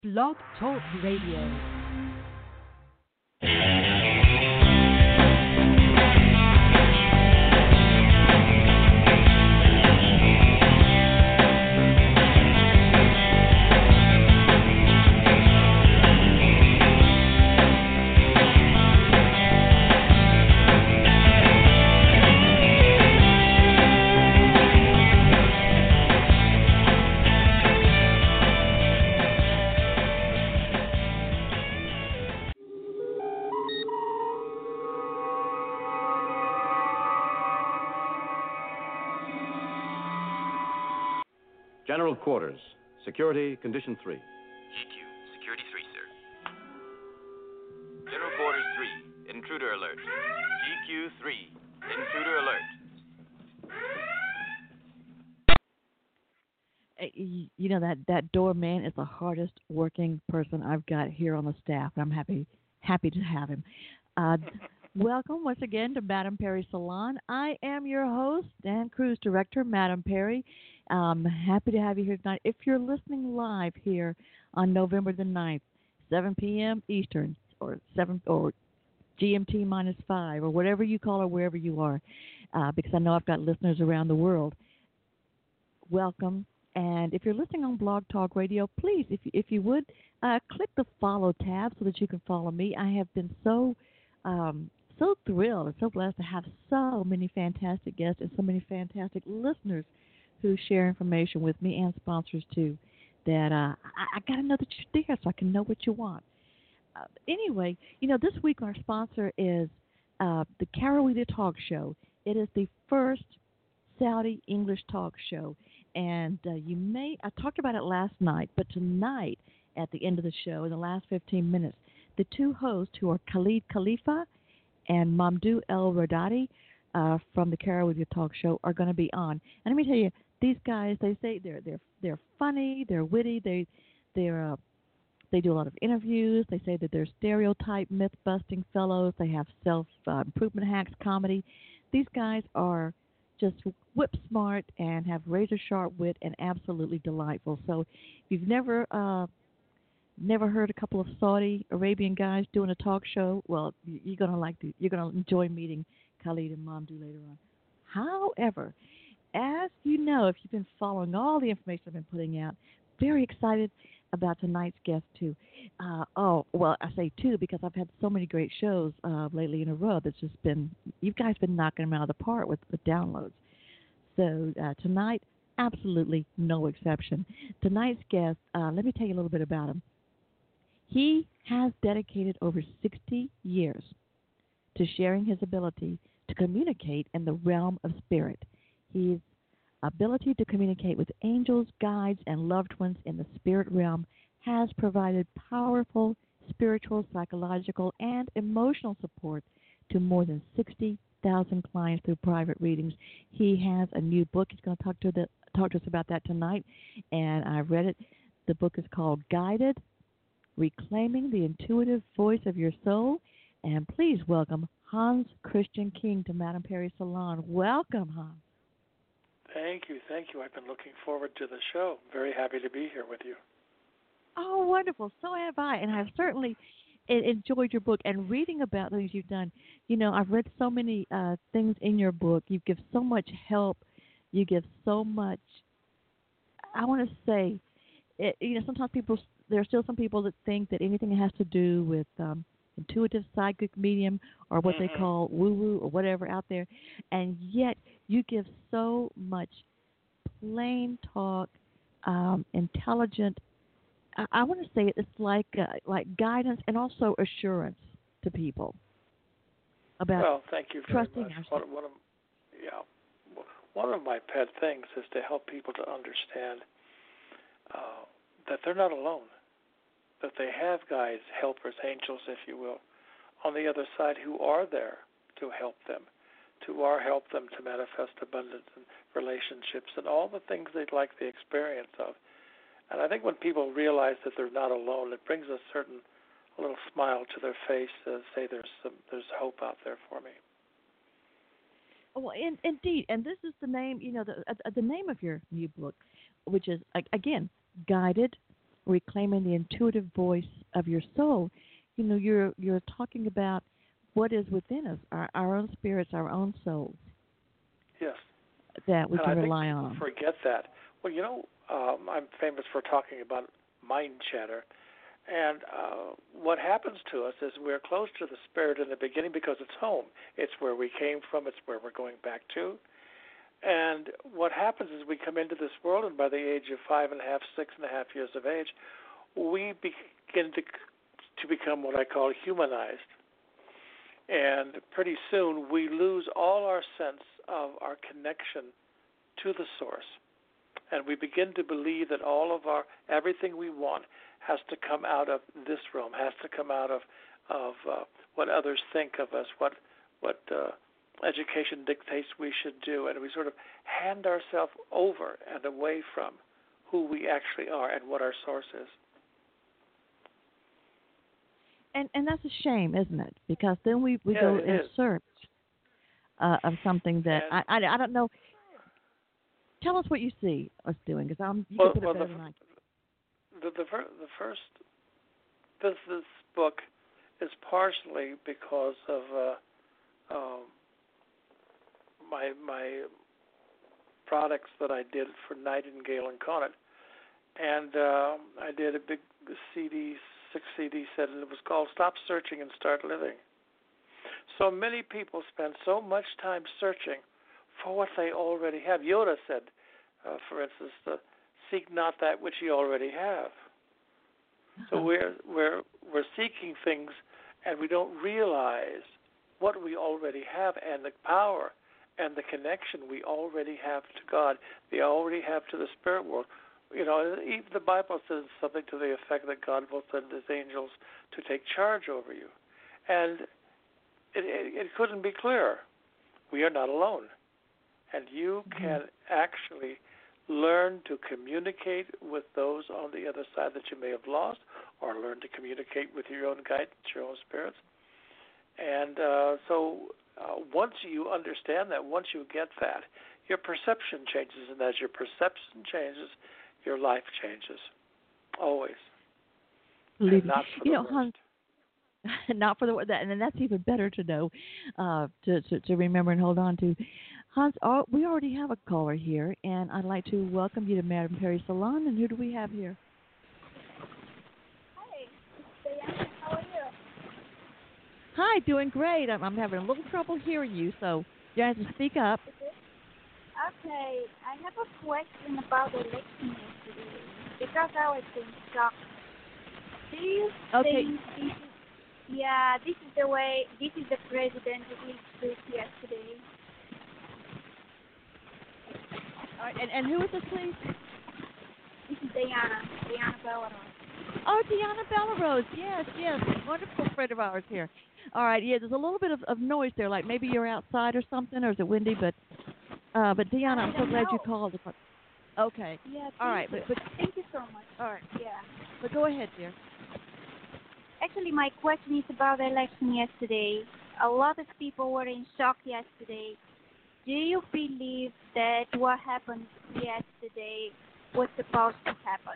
Blog Talk Radio. General Quarters. Security, Condition 3. GQ, Security 3, sir. General Quarters 3, Intruder Alert. GQ 3, Intruder Alert. You know, that doorman is the hardest working person I've got here on the staff. I'm happy to have him. Welcome once again to Madame Perry Salon. I am your host and cruise director, Madame Perry. Happy to have you here tonight. If you're listening live here on November the 9th, 7 p.m. Eastern, or GMT minus 5, or whatever you call it, wherever you are, because I know I've got listeners around the world. Welcome. And if you're listening on Blog Talk Radio, please, if you would, click the follow tab so that you can follow me. I have been so thrilled and so blessed to have so many fantastic guests and so many fantastic listeners who share information with me, and sponsors too, that I got to know that you're there so I can know what you want. Anyway, you know, this week our sponsor is the Carawita Talk Show. It is the first Saudi English talk show. And I talked about it last night, but tonight at the end of the show, in the last 15 minutes, the two hosts, who are Khalid Khalifa and Mamdou El Radadi from the Carawita Talk Show, are going to be on. And let me tell you, these guys, they say they're funny, they're witty, they do a lot of interviews. They say that they're stereotype myth-busting fellows. They have self-improvement hacks, comedy. These guys are just whip smart and have razor-sharp wit and absolutely delightful. So if you've never heard a couple of Saudi Arabian guys doing a talk show, well, you're gonna enjoy meeting Khalid and Mamdou later on. However, as you know, if you've been following all the information I've been putting out, very excited about tonight's guest too. I say two because I've had so many great shows lately in a row. That's just been, you guys been knocking them out of the park with downloads. So tonight, absolutely no exception. Tonight's guest, let me tell you a little bit about him. He has dedicated over 60 years to sharing his ability to communicate in the realm of spirit. His ability to communicate with angels, guides, and loved ones in the spirit realm has provided powerful spiritual, psychological, and emotional support to more than 60,000 clients through private readings. He has a new book. He's going to talk to us about that tonight, and I've read it. The book is called Guided, Reclaiming the Intuitive Voice of Your Soul. And please welcome Hans Christian King to Madame Perry Salon. Welcome, Hans. Thank you. I've been looking forward to the show. Very happy to be here with you. Oh, wonderful. So have I. And I've certainly enjoyed your book and reading about things you've done. You know, I've read so many things in your book. You give so much help. You give so much, I want to say, sometimes there are still some people that think that anything that has to do with intuitive psychic medium or what they call woo-woo or whatever out there, and yet you give so much plain talk, intelligent, I want to say it's like guidance and also assurance to people about thank you very trusting much. ourselves. One of my pet things is to help people to understand that they're not alone, that they have guides, helpers, angels, if you will, on the other side who are there to help them, to help them to manifest abundance and relationships and all the things they'd like the experience of. And I think when people realize that they're not alone, it brings a little smile to their face to say there's hope out there for me. Well, indeed, and this is the name, the name of your new book, which is, again, Guided, reclaiming the intuitive voice of your soul, you're talking about what is within us, our own spirits, our own souls. Yes. That we and can I rely think on. people forget that. Well, I'm famous for talking about mind chatter. And what happens to us is we're close to the spirit in the beginning because it's home. It's where we came from. It's where we're going back to. And what happens is we come into this world, and by the age of 5.5, 6.5 years of age, we begin to become what I call humanized. And pretty soon we lose all our sense of our connection to the source. And we begin to believe that all of everything we want has to come out of this realm, has to come out of what others think of us, what education dictates we should do, and we sort of hand ourselves over and away from who we actually are and what our source is. And that's a shame, isn't it? Because then we go in search of something that I don't know. Tell us what you see us doing, because you can put it better than I can. The first this book is partially because of my products that I did for Nightingale and Conant, and I did a big CD, 6 CD set, and it was called "Stop Searching and Start Living." So many people spend so much time searching for what they already have. Yoda said, for instance, seek not that which you already have. So we're seeking things, and we don't realize what we already have and the power and the connection we already have to God, we already have to the spirit world. Even the Bible says something to the effect that God will send His angels to take charge over you, and it couldn't be clearer. We are not alone. And you can actually learn to communicate with those on the other side that you may have lost, or learn to communicate with your own guidance, your own spirits. And so once you understand that, once you get that, your perception changes. And as your perception changes, your life changes. Always. And not for the worst. Not for the worst. And then that's even better to know, to remember and hold on to. Hans, we already have a caller here, and I'd like to welcome you to Madame Perry Salon. And who do we have here? Hi, Diana. How are you? Hi, doing great. I'm having a little trouble hearing you, so you have to speak up. Okay, I have a question about the election yesterday, because I was in shock. Do you think this is the way, this is the president who we spoke yesterday? All right, and who is this, please? This is Diana Bellarose. Oh, Diana Bellarose, yes, wonderful friend of ours here. All right, yeah, there's a little bit of noise there, like maybe you're outside or something, or is it windy? But Diana, I'm so glad you called. Okay. Yeah. All right, but thank you so much. All right. Yeah. But go ahead, dear. Actually, my question is about the election yesterday. A lot of people were in shock yesterday. Do you believe that what happened yesterday was supposed to happen?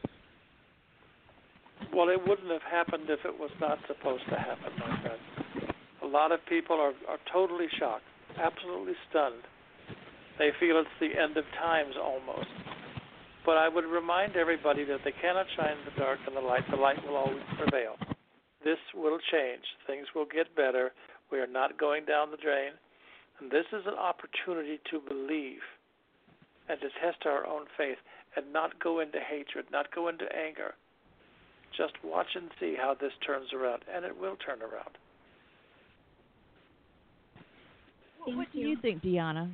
Well, it wouldn't have happened if it was not supposed to happen, my friend. A lot of people are totally shocked, absolutely stunned. They feel it's the end of times almost. But I would remind everybody that they cannot shine in the dark and the light. The light will always prevail. This will change. Things will get better. We are not going down the drain. And this is an opportunity to believe and to test our own faith and not go into hatred, not go into anger. Just watch and see how this turns around, and it will turn around. What do you think, Diana?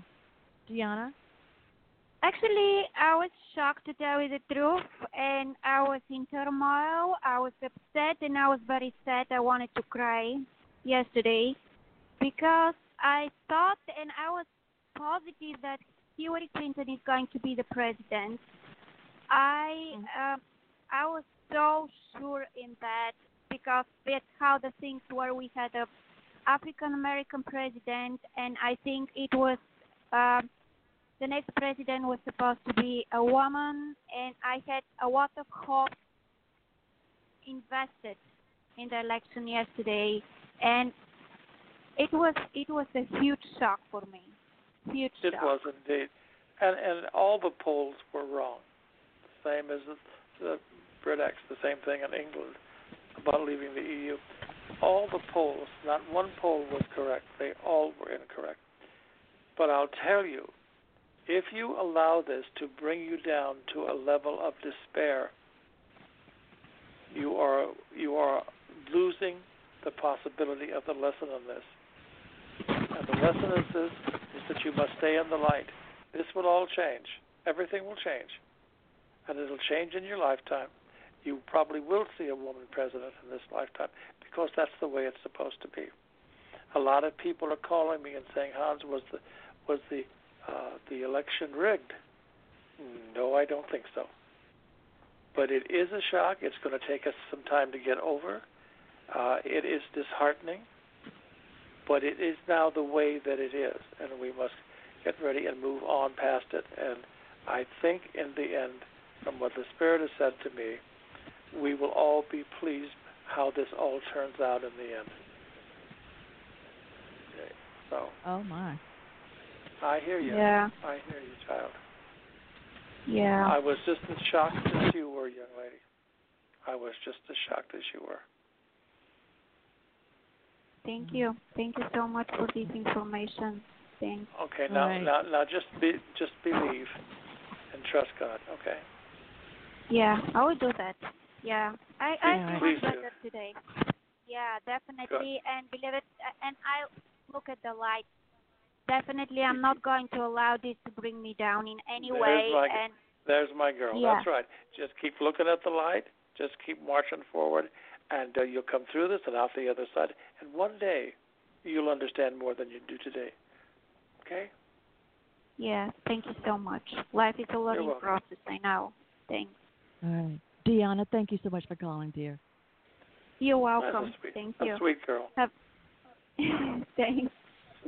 Actually, I was shocked, to tell you the truth, and I was in turmoil. I was upset, and I was very sad. I wanted to cry yesterday because I thought, and I was positive that Hillary Clinton is going to be the president. I was so sure in that because that's how the things were. We had a African American president, and I think it was the next president was supposed to be a woman, and I had a lot of hope invested in the election yesterday, and it was a huge shock for me. Huge It shock. was indeed. And all the polls were wrong. Same as the Britex, the same thing in England about leaving the EU. All the polls, not one poll was correct. They all were incorrect. But I'll tell you, if you allow this to bring you down to a level of despair, you are losing the possibility of the lesson in this. And the lesson is this, is that you must stay in the light. This will all change. Everything will change. And it'll change in your lifetime. You probably will see a woman president in this lifetime because that's the way it's supposed to be. A lot of people are calling me and saying, Hans, was the election rigged? No, I don't think so. But it is a shock. It's going to take us some time to get over. It is disheartening, but it is now the way that it is, and we must get ready and move on past it. And I think in the end, from what the Spirit has said to me, we will all be pleased how this all turns out in the end. Okay, so. Oh, my. I hear you. Yeah. I hear you, child. Yeah. I was just as shocked as you were, young lady. I was just as shocked as you were. Thank you. Thank you so much for this information. Thanks. Okay, now, right. now, just believe and trust God. Okay. Yeah, I will do that. Yeah, I feel Please much do. better today. Yeah, definitely. And believe it, and I look at the light. Definitely, I'm not going to allow this to bring me down in any way. There's my girl. Yeah. That's right. Just keep looking at the light. Just keep marching forward, and you'll come through this and out the other side. And one day, you'll understand more than you do today. Okay? Yeah, thank you so much. Life is a learning welcome. process, I know. Thanks. All right. Deanna, thank you so much for calling, dear. You're welcome. That's a sweet, Thank a you. sweet girl. Thanks.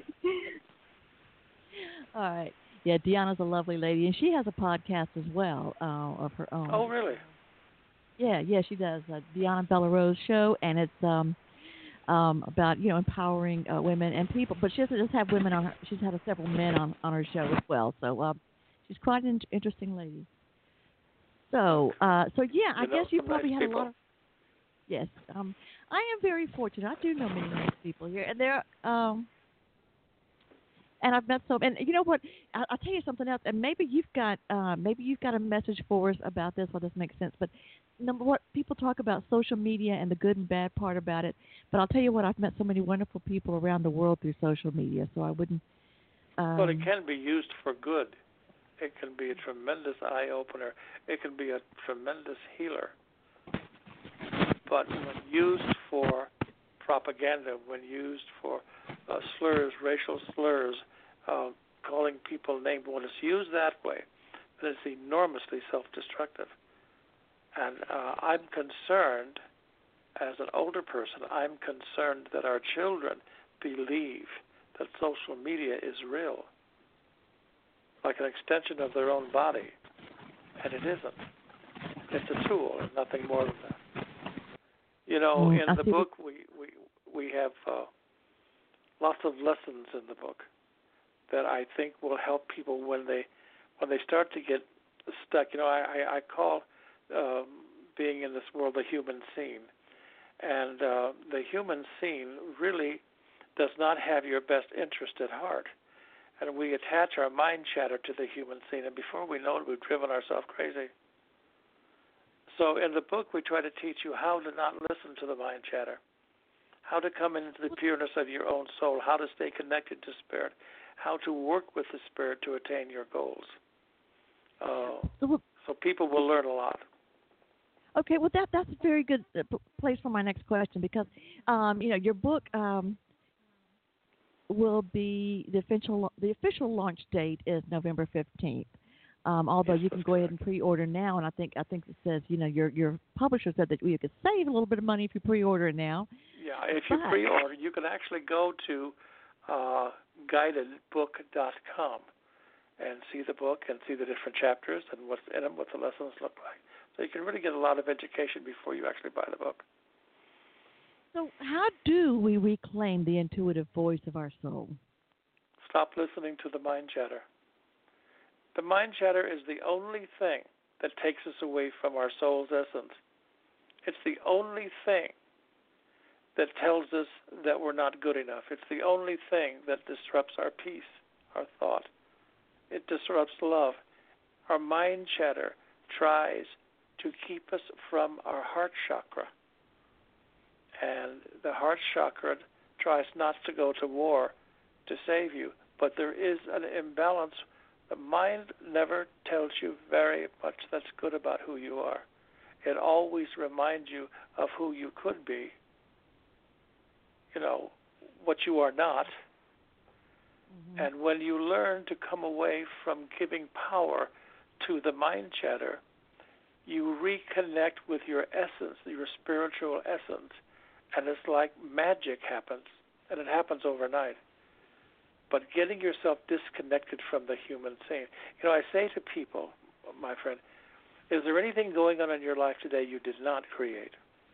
All right. Yeah, Deanna's a lovely lady, and she has a podcast as well of her own. Oh, really? Yeah, she does. Deanna Bellarose Show, and it's about empowering women and people. But she doesn't just have women on her. She's had several men on her show as well. So she's quite an interesting lady. So I guess you probably nice had people. a lot of. Yes, I am very fortunate. I do know many nice people here, and they're and I've met some. And you know what? I'll tell you something else. And maybe you've got a message for us about this. Well, this makes sense. But number one, people talk about social media and the good and bad part about it. But I'll tell you what. I've met so many wonderful people around the world through social media. So I wouldn't. But it can be used for good. It can be a tremendous eye opener. It can be a tremendous healer. But when used for propaganda, when used for slurs, racial slurs, calling people names, when it's used that way, then it's enormously self-destructive. And I'm concerned, as an older person, I'm concerned that our children believe that social media is real, like an extension of their own body, and it isn't. It's a tool and nothing more than that. You know, in the book, we have lots of lessons in the book that I think will help people when they start to get stuck. You know, I call being in this world the human scene, and the human scene really does not have your best interest at heart. And we attach our mind chatter to the human scene, and before we know it, we've driven ourselves crazy. So in the book, we try to teach you how to not listen to the mind chatter, how to come into the pureness of your own soul, how to stay connected to Spirit, how to work with the Spirit to attain your goals. So people will learn a lot. Okay, well that's a very good place for my next question, because your book will be the official launch date is November 15th. Although Yes, you can go ahead and pre-order now, and I think it says your publisher said that you could save a little bit of money if you pre-order it now. Yeah, if you pre-order, you can actually go to guidedbook.com and see the book and see the different chapters and what's in them, what the lessons look like. So you can really get a lot of education before you actually buy the book. So how do we reclaim the intuitive voice of our soul? Stop listening to the mind chatter. The mind chatter is the only thing that takes us away from our soul's essence. It's the only thing that tells us that we're not good enough. It's the only thing that disrupts our peace, our thought. It disrupts love. Our mind chatter tries to keep us from our heart chakra. And the heart chakra tries not to go to war to save you, but there is an imbalance. The mind never tells you very much that's good about who you are. It always reminds you of who you could be, what you are not. Mm-hmm. And when you learn to come away from giving power to the mind chatter, you reconnect with your essence, your spiritual essence, and it's like magic happens, and it happens overnight. But getting yourself disconnected from the human scene. I say to people, my friend, is there anything going on in your life today you did not create?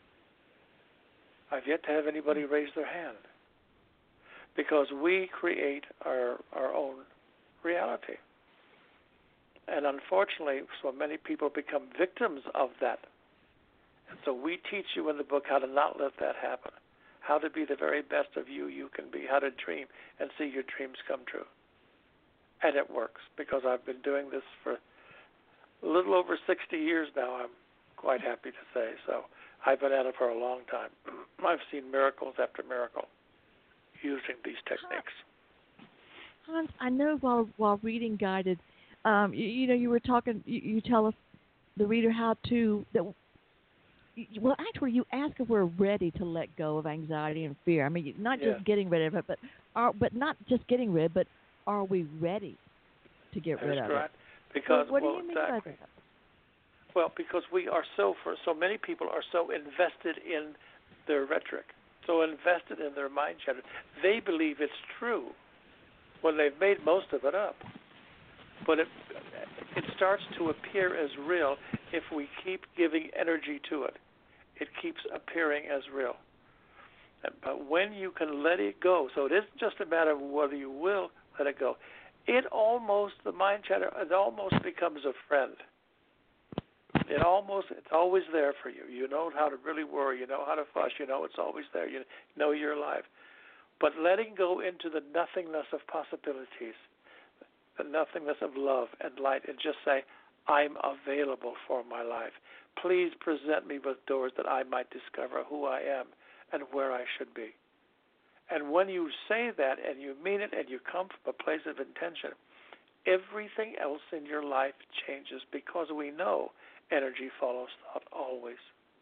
I've yet to have anybody raise their hand. Because we create our own reality. And unfortunately, so many people become victims of that. And so we teach you in the book how to not let that happen, how to be the very best of you can be, how to dream and see your dreams come true. And it works, because I've been doing this for a little over 60 years now, I'm quite happy to say. So I've been at it for a long time. I've seen miracles after miracle using these techniques. Hans, I know while reading Guided, you were talking, you tell us, the reader, how to, well, actually, you ask if we're ready to let go of anxiety and fear. I mean, not just getting rid of it, but not just getting rid, but are we ready to get rid of it? Because, what do you mean by that? Well, because we are so many people are so invested in their rhetoric, so invested in their mind chatter. They believe it's true when they've made most of it up. But it starts to appear as real if we keep giving energy to it. It keeps appearing as real. But when you can let it go, so it isn't just a matter of whether you will let it go. The mind chatter, it almost becomes a friend. It's always there for you. You know how to really worry. You know how to fuss. You know it's always there. You know you're alive. But letting go into the nothingness of possibilities, the nothingness of love and light, and just say, I'm available for my life. Please present me with doors that I might discover who I am and where I should be. And when you say that and you mean it and you come from a place of intention, everything else in your life changes, because we know energy follows thought always.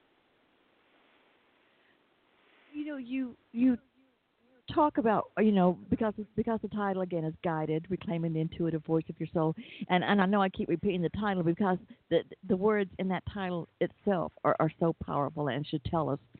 You talk about, because the title again is Guided, Reclaiming the Intuitive Voice of Your Soul, and I know I keep repeating the title because the words in that title itself are so powerful and should tell us,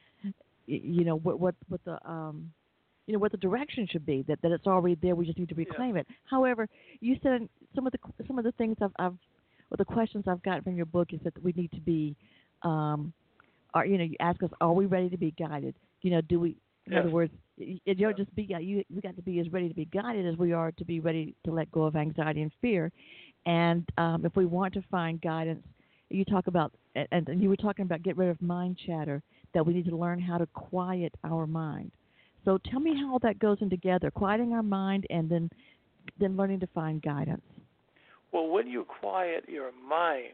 what the direction should be, that it's already there. We just need to reclaim it. However, you said some of the things the questions I've gotten from your book is that we need to be, you ask us, are we ready to be guided? Do we? In other words, we got to be as ready to be guided as we are to be ready to let go of anxiety and fear. And if we want to find guidance, you talk about, and you were talking about get rid of mind chatter, that we need to learn how to quiet our mind. So tell me how that goes in together, quieting our mind and then learning to find guidance. Well, when you quiet your mind,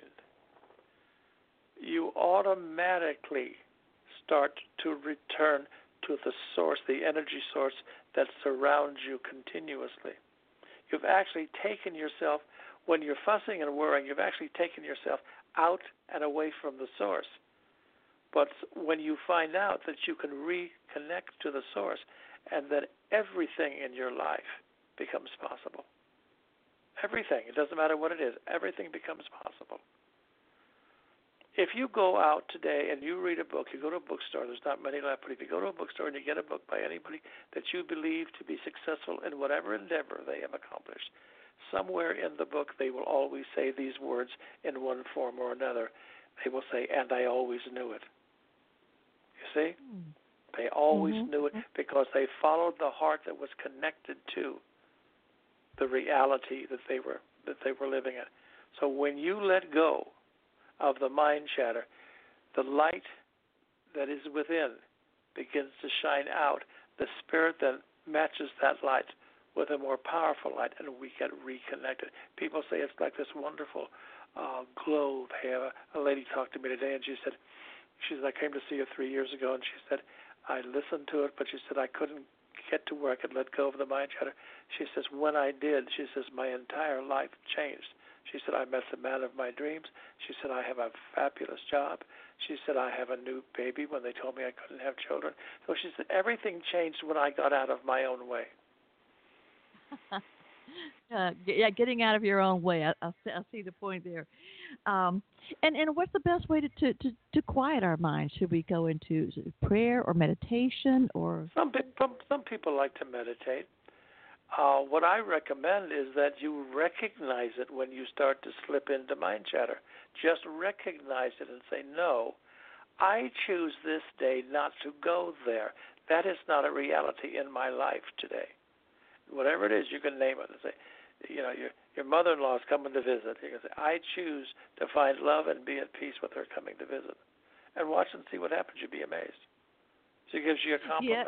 you automatically start to return to the source, the energy source that surrounds you continuously. You've actually taken yourself, when you're fussing and worrying, you've actually taken yourself out and away from the source. But when you find out that you can reconnect to the source, and that everything in your life becomes possible. Everything. It doesn't matter what it is. Everything becomes possible. If you go out today and you read a book, you go to a bookstore, there's not many left, but if you go to a bookstore and you get a book by anybody that you believe to be successful in whatever endeavor they have accomplished, somewhere in the book they will always say these words in one form or another. they will say, and I always knew it. You see? They always knew it because they followed the heart that was connected to the reality that they were living in. So when you let go of the mind chatter, the light that is within begins to shine out. The spirit then matches that light with a more powerful light, and we get reconnected. People say it's like this wonderful glow they have. A lady talked to me today, and she said, I came to see her 3 years ago, and she said, I listened to it, but she said, I couldn't get to where I could let go of the mind chatter. She says, when I did, she says, my entire life changed. She said, I met the man of my dreams. She said, I have a fabulous job. She said, I have a new baby when they told me I couldn't have children. So she said, everything changed when I got out of my own way. Yeah, getting out of your own way. I see the point there. And what's the best way to quiet our minds? Should we go into prayer or meditation or? Some people like to meditate. What I recommend is that you recognize it when you start to slip into mind chatter. Just recognize it and say, no, I choose this day not to go there. That is not a reality in my life today. Whatever it is, you can name it and say, your mother-in-law is coming to visit. You can say, I choose to find love and be at peace with her coming to visit. And watch and see what happens. You'll be amazed. She gives you a compliment.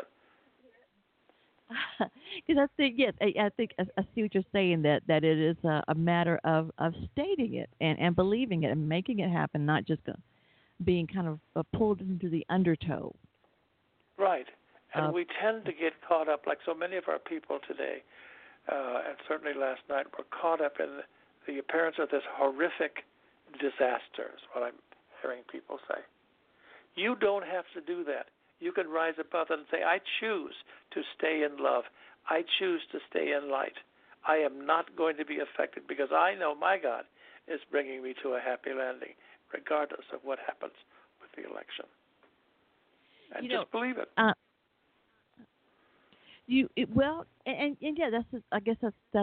Because I think I see what you're saying, that it is a matter of stating it and believing it and making it happen, not just being kind of pulled into the undertow. Right. And we tend to get caught up, like so many of our people today, and certainly last night, were caught up in the appearance of this horrific disaster, is what I'm hearing people say. You don't have to do that. You can rise above it and say, I choose to stay in love. I choose to stay in light. I am not going to be affected because I know my God is bringing me to a happy landing, regardless of what happens with the election. And just believe it. I guess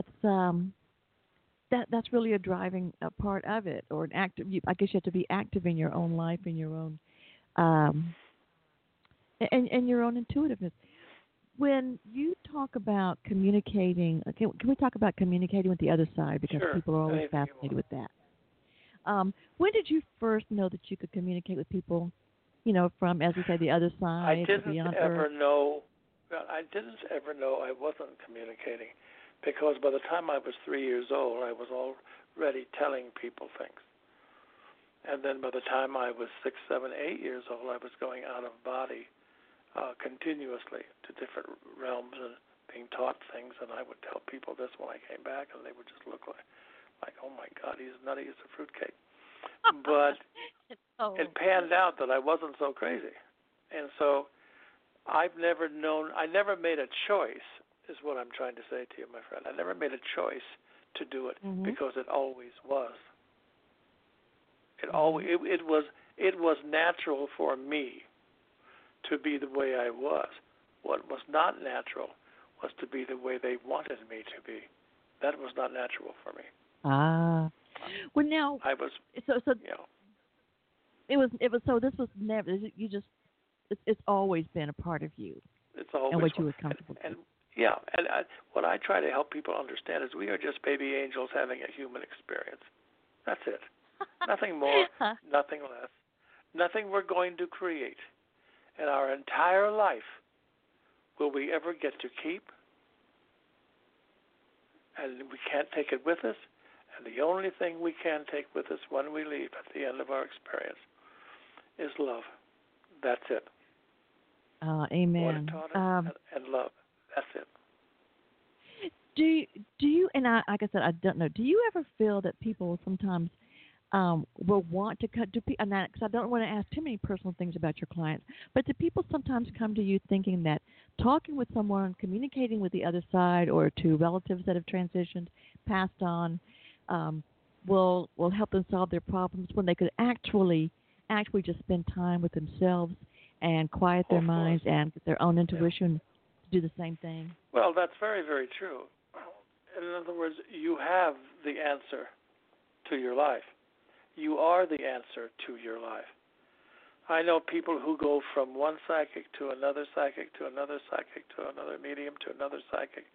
that's really a driving part of it, or an active. I guess you have to be active in your own life, in your own, and your own intuitiveness. When you talk about communicating, can we talk about communicating with the other side? Because sure. People are always fascinated with that. When did you first know that you could communicate with people, from, as we say, the other side? I didn't ever know I wasn't communicating, because by the time I was 3 years old, I was already telling people things. And then by the time I was 6, 7, 8 years old, I was going out of body continuously to different realms and being taught things, and I would tell people this when I came back, and they would just look like oh my God, he's nutty as a fruitcake. But it panned out that I wasn't so crazy. And so I never made a choice, is what I'm trying to say to you, my friend. I never made a choice to do it because it always was. It was natural for me to be the way I was. What was not natural was to be the way they wanted me to be. That was not natural for me. Well, now I was. So it was. So this was never. You just. It's always been a part of you. It's always and what you were comfortable with. And what I try to help people understand is we are just baby angels having a human experience. That's it. Nothing more, nothing less. Nothing we're going to create in our entire life will we ever get to keep, and we can't take it with us. And the only thing we can take with us when we leave at the end of our experience is love. That's it. Amen. What it taught us, and love. That's it. Do you? And like I said, I don't know. Do you ever feel that people sometimes will want to cut? Because I don't want to ask too many personal things about your clients. But do people sometimes come to you thinking that talking with someone, communicating with the other side, or to relatives that have transitioned, passed on, will help them solve their problems when they could actually just spend time with themselves and quiet their minds and get their own intuition to do the same thing? Well, that's very, very true. In other words, you have the answer to your life. You are the answer to your life. I know people who go from one psychic to another psychic to another psychic to another medium to another psychic,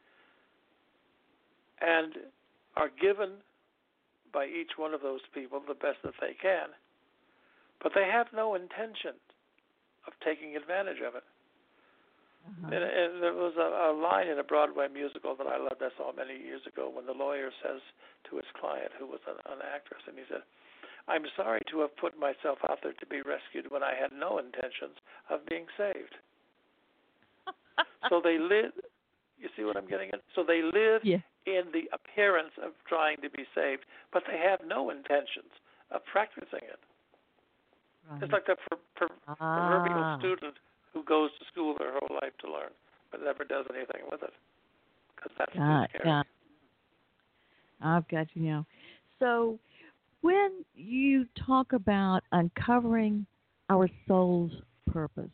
and are given by each one of those people the best that they can, but they have no intention of taking advantage of it. And there was a line in a Broadway musical that I loved, I saw many years ago, when the lawyer says to his client, who was an actress, and he said, "I'm sorry to have put myself out there to be rescued when I had no intentions of being saved." So they live, you see what I'm getting at? So they live in the appearance of trying to be saved, but they have no intentions of practicing it. Right. It's like the proverbial student who goes to school their whole life to learn, but never does anything with it, because that's too scary. Yeah. I've got you now. So when you talk about uncovering our soul's purpose,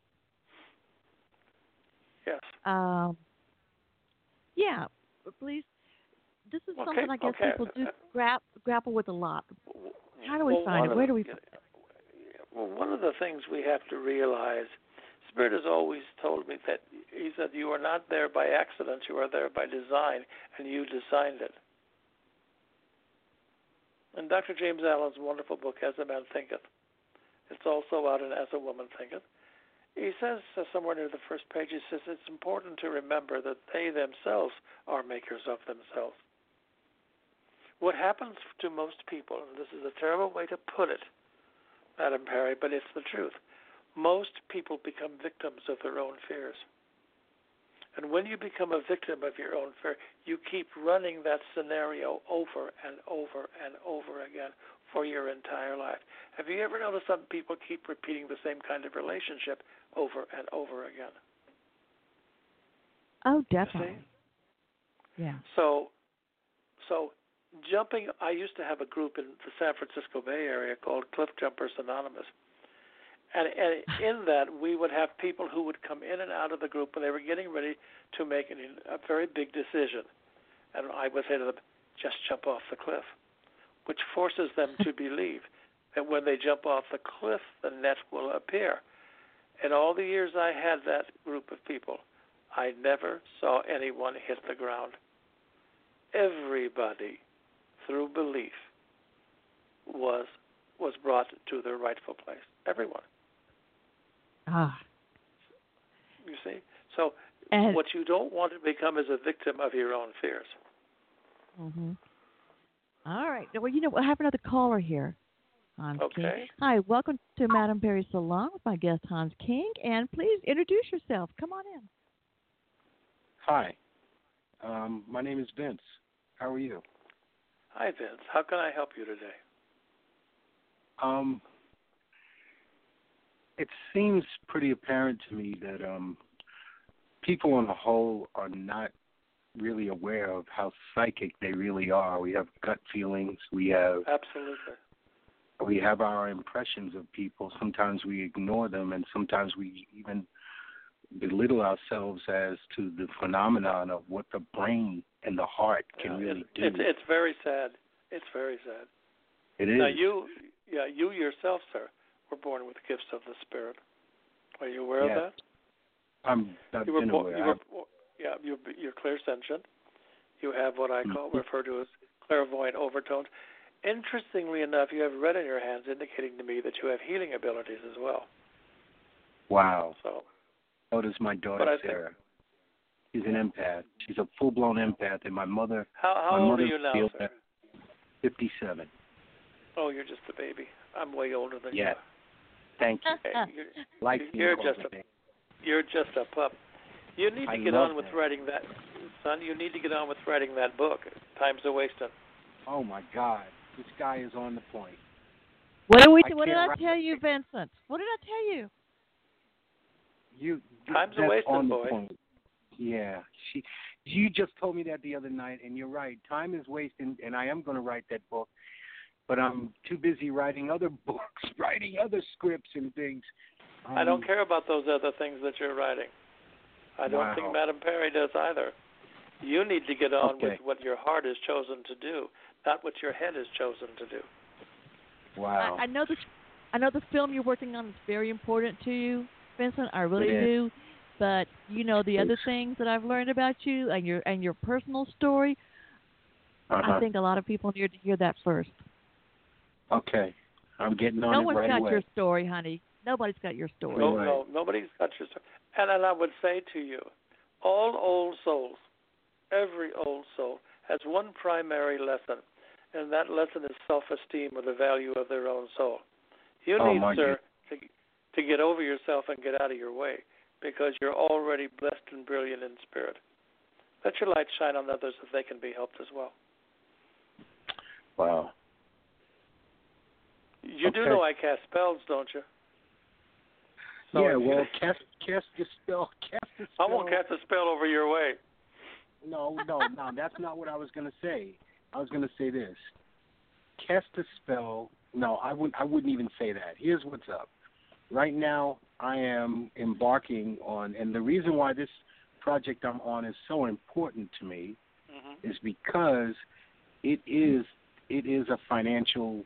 yes. Yeah, please. This is something I guess people do grapple with a lot. How do we find it? Where do we find it? Well, one of the things we have to realize, Spirit has always told me that he said, you are not there by accident, you are there by design, and you designed it. And Dr. James Allen's wonderful book, As a Man Thinketh, it's also out in As a Woman Thinketh. He says somewhere near the first page, he says, it's important to remember that they themselves are makers of themselves. What happens to most people, and this is a terrible way to put it, Madam Perry, but it's the truth. Most people become victims of their own fears. And when you become a victim of your own fear, you keep running that scenario over and over and over again for your entire life. Have you ever noticed some people keep repeating the same kind of relationship over and over again? Oh, definitely. Yeah. So jumping, I used to have a group in the San Francisco Bay Area called Cliff Jumpers Anonymous. And in that, we would have people who would come in and out of the group when they were getting ready to make a very big decision. And I would say to them, just jump off the cliff, which forces them to believe that when they jump off the cliff, the net will appear. In all the years I had that group of people, I never saw anyone hit the ground. Everybody, through belief, was brought to their rightful place. Everyone. You see? So what you don't want to become is a victim of your own fears. Mm-hmm. All right. Well, we'll have another caller here. Hans King. Hi, welcome to Madame Perry Salon with my guest Hans King, and please introduce yourself. Come on in. Hi. My name is Vince. How are you? Hi, Vince. How can I help you today? It seems pretty apparent to me that people on the whole are not really aware of how psychic they really are. We have gut feelings. We have our impressions of people. Sometimes we ignore them, and sometimes we even belittle ourselves as to the phenomenon of what the brain and the heart can really do. It's very sad. It's very sad. It is. Now, you yourself, sir, were born with gifts of the Spirit. Are you aware of that? I've been aware. You're clairsentient. You have what I refer to as clairvoyant overtones. Interestingly enough, you have red in your hands, indicating to me that you have healing abilities as well. Wow. So does my daughter, Sarah. She's an empath. She's a full-blown empath, and my mother... How old are you now, sir? 57. Oh, you're just a baby. I'm way older than you. Thank you. You're just a pup. You need to get on with writing that, son. You need to get on with writing that book. Time's a wasting. Oh my God, this guy is on the point. What did I tell you, Vincent? What did I tell you? Time's a wasting, boy. Point. Yeah, you just told me that the other night, and you're right. Time is wasting, and I am going to write that book. But I'm too busy writing other books, writing other scripts and things. I don't care about those other things that you're writing. I don't think Madame Perry does either. You need to get on with what your heart has chosen to do, not what your head has chosen to do. Wow. I know this. I know the film you're working on is very important to you, Vincent. I really It is. do. But you know the other things that I've learned about you and your personal story. Uh-huh. I think a lot of people need to hear that first. Okay. I'm getting on No it one's right got away. your story, honey. Nobody's got your story. No, nobody's got your story. And I would say to you, all old souls, every old soul, has one primary lesson, and that lesson is self-esteem or the value of their own soul. You need, sir, to get over yourself and get out of your way, because you're already blessed and brilliant in spirit. Let your light shine on others so they can be helped as well. Wow. You do know I cast spells, don't you? So yeah, well, cast the spell. I won't cast a spell over your way. No, that's not what I was going to say. I was going to say this. Cast a spell. No, I wouldn't even say that. Here's what's up. Right now, I am embarking on, and the reason why this project I'm on is so important to me is because it is a financial,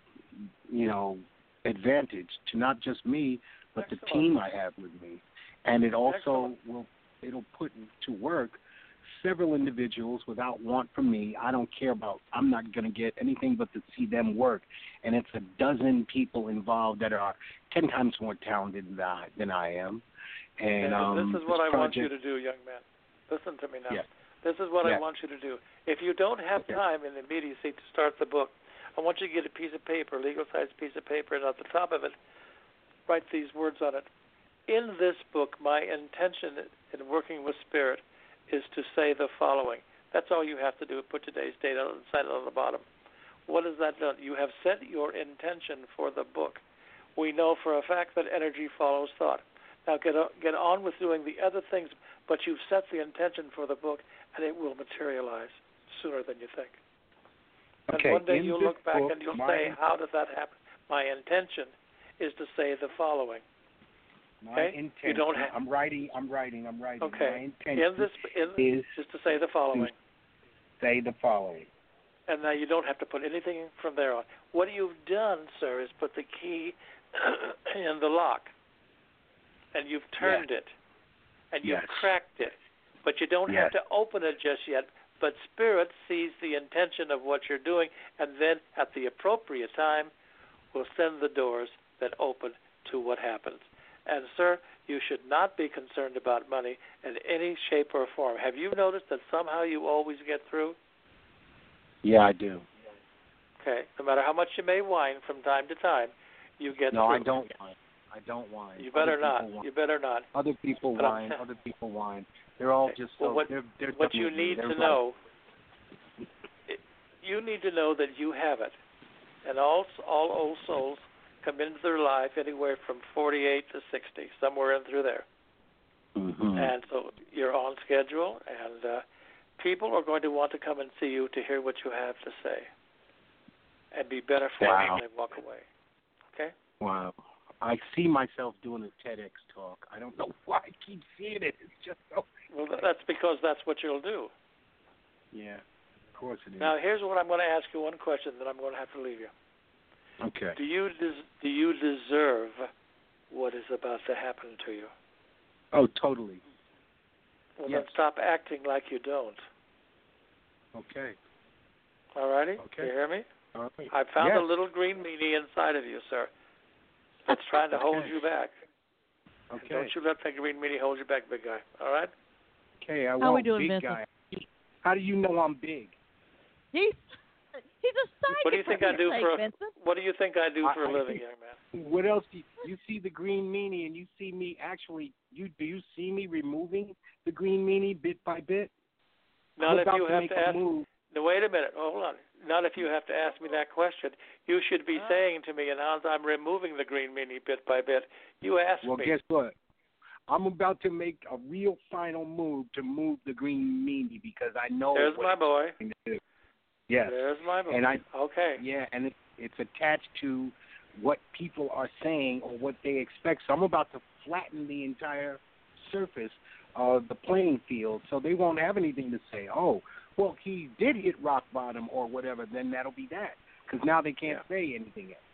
advantage to not just me, but the team I have with me. And it also it'll put to work several individuals without want from me. I'm not going to get anything but to see them work. And it's a dozen people involved that are 10 times more talented than I am. And this is what I want you to do, young man. Listen to me now. Yes. This is what I want you to do. If you don't have time in immediacy to start the book, I want you to get a piece of paper, legal-sized piece of paper, and at the top of it, write these words on it. In this book, my intention in working with Spirit is to say the following. That's all you have to do. Put today's date on the bottom. What has that done? You have set your intention for the book. We know for a fact that energy follows thought. Now get on with doing the other things, but you've set the intention for the book, and it will materialize sooner than you think. Okay, and one day you'll look back book, and you'll say, how did that happen? My intention is to say the following. My intention. I'm writing. Okay. My intention is to say the following. Say the following. And now you don't have to put anything from there on. What you've done, sir, is put the key in the lock, and you've turned it, and you've cracked it. But you don't have to open it just yet. But Spirit sees the intention of what you're doing, and then at the appropriate time will send the doors that open to what happens. And, sir, you should not be concerned about money in any shape or form. Have you noticed that somehow you always get through? Yeah, I do. Okay. No matter how much you may whine from time to time, you get through. No, I don't whine. You better not. You better not. Other people whine. They're all just so... What you need to know, you need to know that you have it. And all old souls come into their life anywhere from 48 to 60, somewhere in through there. Mm-hmm. And so you're on schedule, and people are going to want to come and see you to hear what you have to say and be better for you when they walk away. Okay? Wow. I see myself doing a TEDx talk. I don't know why I keep seeing it. It's just so... Well, that's because that's what you'll do. Yeah, of course it is. Now, here's what I'm going to ask you, one question, then I'm going to have to leave you. Okay. Do you deserve what is about to happen to you? Oh, totally. Well, then stop acting like you don't. Okay. All righty? Okay. You hear me? All right. I found a little green meanie inside of you, sir. That's trying to hold you back. Okay. Don't you let that green meanie hold you back, big guy. All right? Okay, I How want we doing, big Vincent? guy. How do you know I'm big? He's a psychic. What do you think I do for Vincent? What do you think I do for a living, young man? What else do you see the green meanie, and you see me actually? Do you see me removing the green meanie bit by bit? Not if you have to ask. Move. No, wait a minute. Hold on. Not if you have to ask me that question. You should be saying to me, and as I'm removing the green meanie bit by bit, you ask me. Well, guess what? I'm about to make a real final move to move the green meanie because I know. There's my boy. Yes. There's my boy. And okay. Yeah, and it's attached to what people are saying or what they expect. So I'm about to flatten the entire surface of the playing field so they won't have anything to say. Oh, well, he did hit rock bottom or whatever, then that'll be that. Because now they can't say anything else.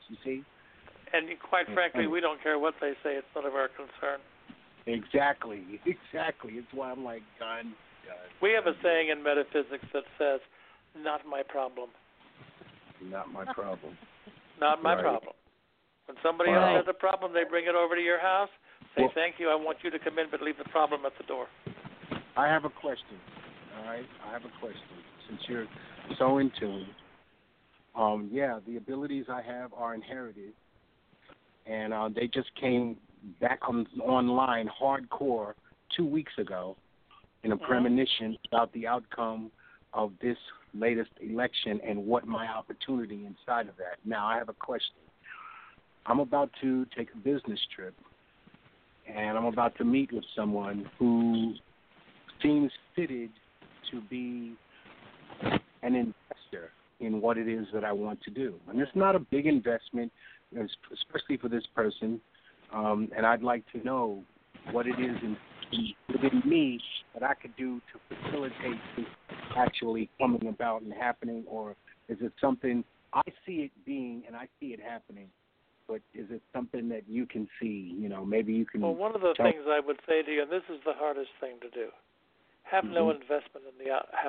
You see? And quite frankly, we don't care what they say. It's none of our concern. Exactly. It's why I'm like, done. We have a saying in metaphysics that says, "Not my problem." Not my problem. Not my Right. problem. When somebody Right. else has a problem, they bring it over to your house. Say, Well- "Thank you. I want you to come in, but leave the problem at the door." I have a question. All right, I have a question. Since you're so in tune, yeah, the abilities I have are inherited, and they just came back online hardcore 2 weeks ago in a premonition about the outcome of this latest election and what my opportunity inside of that. Now, I have a question. I'm about to take a business trip, and I'm about to meet with someone who seems fitted to be an investor in what it is that I want to do. And it's not a big investment, especially for this person, and I'd like to know what it is within me that I could do to facilitate this actually coming about and happening, or is it something I see it being and I see it happening, but is it something that you can see? You know, maybe you can. Well, one of the tell things I would say to you, and this is the hardest thing to do, have no investment in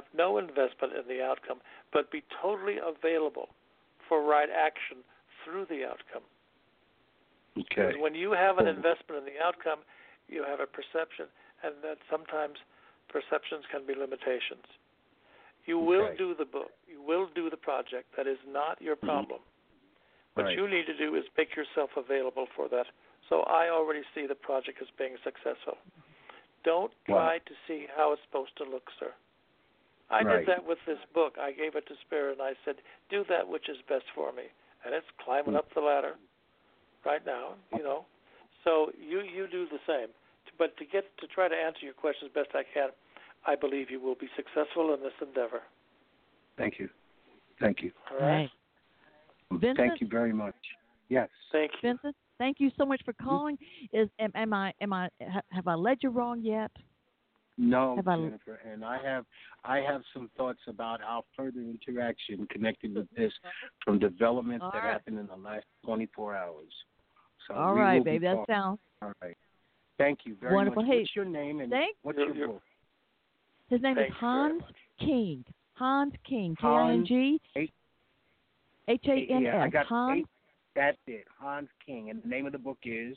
the outcome, but be totally available for right action through the outcome. Okay. Because when you have an investment in the outcome, you have a perception, and that sometimes perceptions can be limitations. You will do the book. You will do the project. That is not your problem. What you need to do is make yourself available for that. So I already see the project as being successful. Don't try to see how it's supposed to look, sir. I did that with this book. I gave it to Spirit, and I said, do that which is best for me. And it's climbing up the ladder right now, you know. So you do the same. But to try to answer your question as best I can, I believe you will be successful in this endeavor. Thank you. All right? Vincent? Thank you very much. Yes. Thank you. Vincent, thank you so much for calling. Have I led you wrong yet? No, Jennifer, and I have some thoughts about our further interaction connected with this from developments that happened in the last 24 hours. So all right, baby, that sounds all right. Thank you very wonderful. much. Hey, what's your name and what's your book? His name is Hans King. Hans King. K-I-N-G. H-A-N-S. Yeah, I got Hans. That's it. Hans King. And the name of the book is?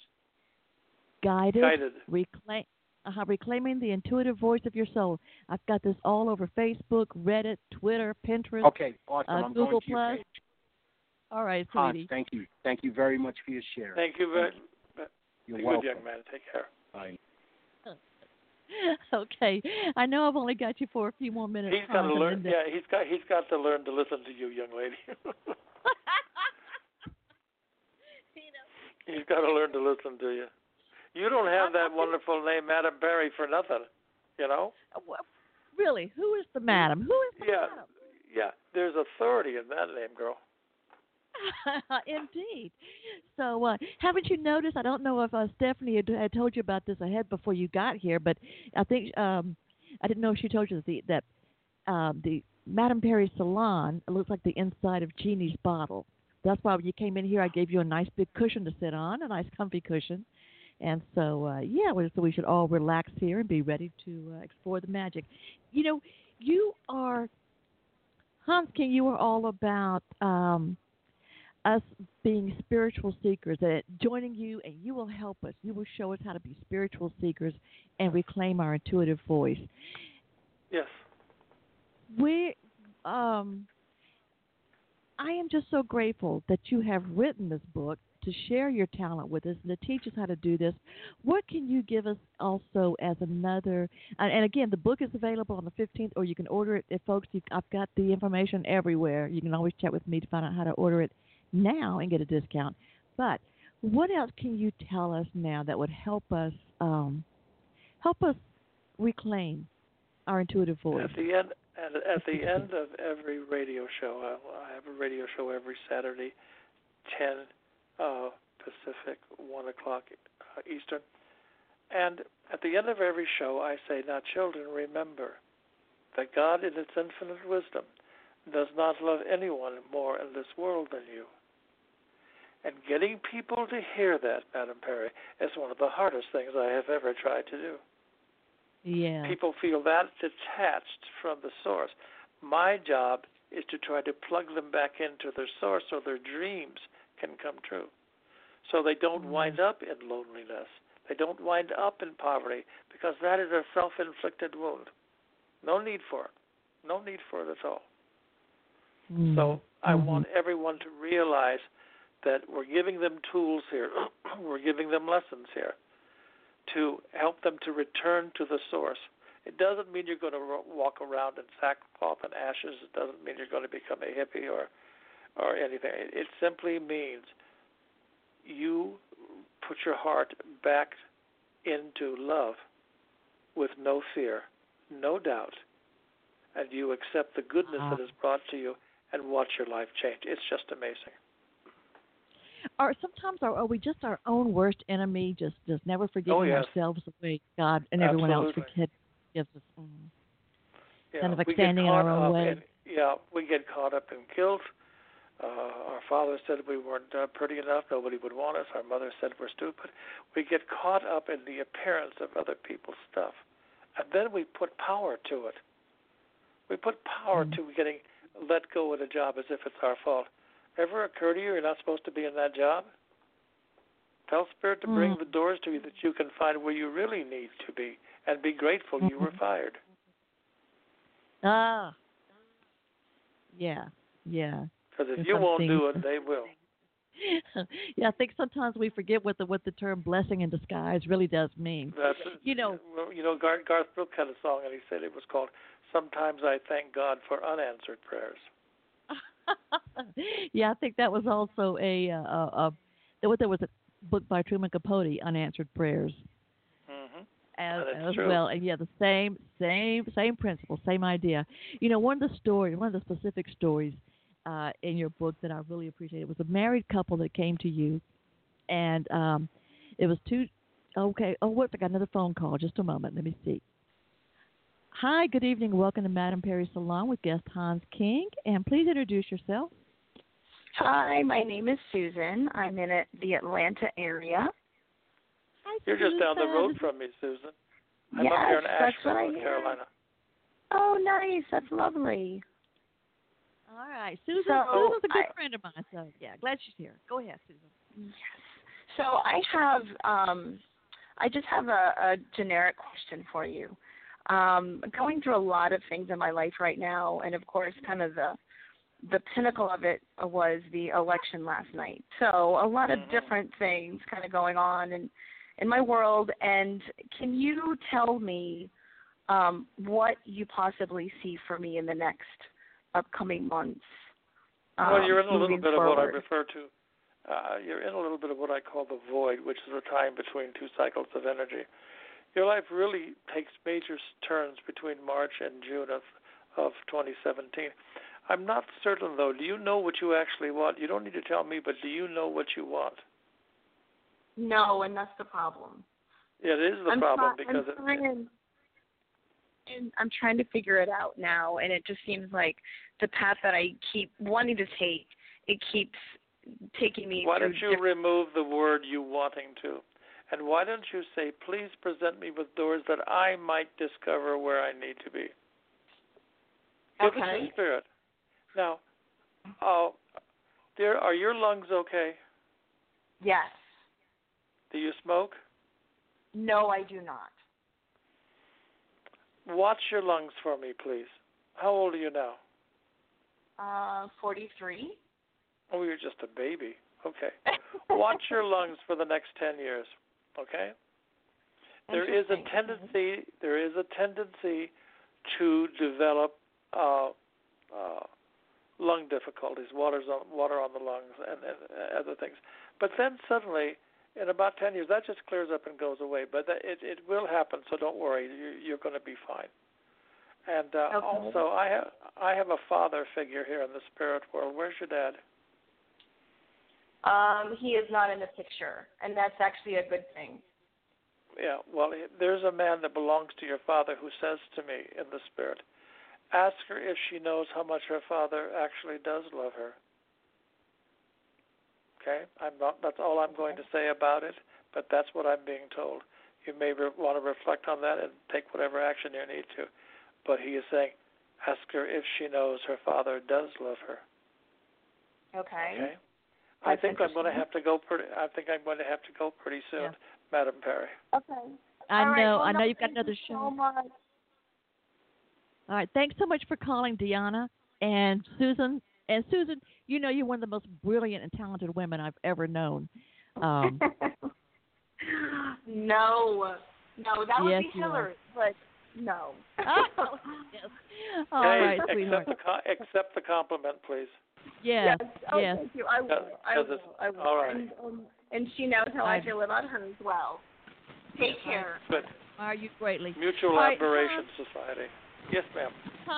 Guided. Reclaiming the Intuitive Voice of Your Soul. I've got this all over Facebook, Reddit, Twitter, Pinterest. Okay, awesome. I'm Google going to your Plus. page. All right, Hans, sweetie. thank you. Thank you very much for your share. Thank you very much. You're Be welcome. good, young man. Take care. Bye. Okay, I know I've only got you for a few more minutes. He's got to learn. Yeah, he's got to learn to listen to you, young lady. He's got to learn to listen to you. You don't have that wonderful name, Madam Berry, for nothing. You know. Really, who is the madam? Who is the madam? Yeah. There's authority in that name, girl. Indeed. So, haven't you noticed? I don't know if Stephanie had told you about this ahead before you got here, but I think I didn't know if she told you that the Madame Perry Salon looks like the inside of Genie's bottle. That's why when you came in here, I gave you a nice big cushion to sit on, a nice comfy cushion. And so, so we should all relax here and be ready to explore the magic. You know, you are, Hans King, you are all about us being spiritual seekers, joining you, and you will help us. You will show us how to be spiritual seekers and reclaim our intuitive voice. Yes. I am just so grateful that you have written this book to share your talent with us and to teach us how to do this. What can you give us also as another, and again, the book is available on the 15th, or you can order it, folks. I've got the information everywhere. You can always chat with me to find out how to order it now and get a discount. But what else can you tell us now that would help us reclaim our intuitive voice? At the end of every radio show, I have a radio show every Saturday, 10 Pacific, 1 o'clock Eastern. And at the end of every show, I say, now, children, remember that God, in its infinite wisdom, does not love anyone more in this world than you. And getting people to hear that, Madam Perry, is one of the hardest things I have ever tried to do. Yeah. People feel that detached from the source. My job is to try to plug them back into their source so their dreams can come true. So they don't wind up in loneliness. They don't wind up in poverty, because that is a self-inflicted wound. No need for it. No need for it at all. So I want everyone to realize that we're giving them tools here. We're giving them lessons here to help them to return to the source. It doesn't mean you're going to walk around in sackcloth and ashes. It doesn't mean you're going to become a hippie or anything. It simply means you put your heart back into love with no fear, no doubt, and you accept the goodness that is brought to you and watch your life change. It's just amazing. Or sometimes are we just our own worst enemy, just never forgiving ourselves the way God and everyone else forgives us? Kind of like standing in our own way. We get caught up in guilt. Our father said we weren't pretty enough. Nobody would want us. Our mother said we're stupid. We get caught up in the appearance of other people's stuff. And then we put power to it. We put power to getting let go of a job as if it's our fault. Ever occur to you you're not supposed to be in that job? Tell Spirit to bring the doors to you that you can find where you really need to be, and be grateful you were fired. Yeah. Because if you won't do it, they will. Yeah, I think sometimes we forget what the term blessing in disguise really does mean. Garth Brooks had a song, and he said it was called "Sometimes I Thank God for Unanswered Prayers." Yeah, I think that was also there was a book by Truman Capote, Unanswered Prayers, as well. And the same principle, same idea. One of the specific stories in your book that I really appreciated was a married couple that came to you, and it was two. Okay. Oh, what? I got another phone call. Just a moment. Let me see. Hi, good evening. Welcome to Madame Perry Salon with guest Hans King. And please introduce yourself. Hi, my name is Susan. I'm in the Atlanta area. Hi, You're Susan. just down the road from me, Susan. I'm yes, up here in Asheville, North Carolina. Oh, nice. That's lovely. All right. Susan's a good friend of mine, so glad she's here. Go ahead, Susan. Yes. So I just have a generic question for you. Going through a lot of things in my life right now, and of course, kind of the pinnacle of it was the election last night. So a lot of different things kind of going on in my world. And can you tell me what you possibly see for me in the next upcoming months? Well, you're in a little bit forward. of what I refer to. You're in a little bit of what I call the void, which is the time between two cycles of energy. Your life really takes major turns between March and June of 2017. I'm not certain, though. Do you know what you actually want? You don't need to tell me, but do you know what you want? No, and that's the problem. Yeah, it is the problem because I'm trying to figure it out now, and it just seems like the path that I keep wanting to take, it keeps taking me. Why don't you remove the word "you wanting to"? And why don't you say, please present me with doors that I might discover where I need to be? Give it to Spirit. Now, dear, are your lungs okay? Yes. Do you smoke? No, I do not. Watch your lungs for me, please. How old are you now? 43. Oh, you're just a baby. Okay. Watch your lungs for the next 10 years. Okay? There is a tendency to develop lung difficulties, water on the lungs, and other things. But then suddenly, in about 10 years, that just clears up and goes away. But it will happen, so don't worry. You're going to be fine. And also, I have a father figure here in the spirit world. Where's your dad? He is not in the picture, and that's actually a good thing. Yeah, well, there's a man that belongs to your father who says to me in the spirit, ask her if she knows how much her father actually does love her. Okay, that's all I'm going to say about it. But that's what I'm being told. You may want to reflect on that and take whatever action you need to. But he is saying, ask her if she knows her father does love her. Okay. I think I'm going to have to go pretty soon, Madam Perry. Okay. I know. Well, I know you've got another show. So much. All right. Thanks so much for calling, Deanna and Susan. And Susan, you know you're one of the most brilliant and talented women I've ever known. No, that would be Hillary, but no. Yes. All hey, right, sweetheart. Accept the compliment, please. Yes. Oh, yes. thank you. I will. All right. And she knows how I feel about her as well. Take care. Good. Are you greatly? Mutual Admiration Society. Yes, ma'am.